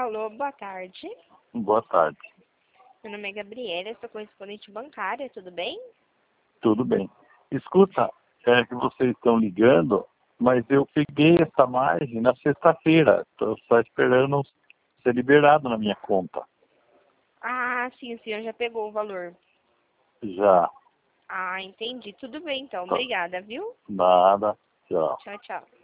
Alô, boa tarde. Boa tarde. Meu nome é Gabriela, eu sou correspondente bancária, tudo bem? Tudo bem. Escuta, é que vocês estão ligando, mas eu peguei essa margem na sexta-feira. Estou só esperando ser liberado na minha conta. Ah, sim, o senhor já pegou o valor. Já. Ah, entendi. Tudo bem, então. Tá. Obrigada, viu? Nada. Tchau. Tchau, tchau.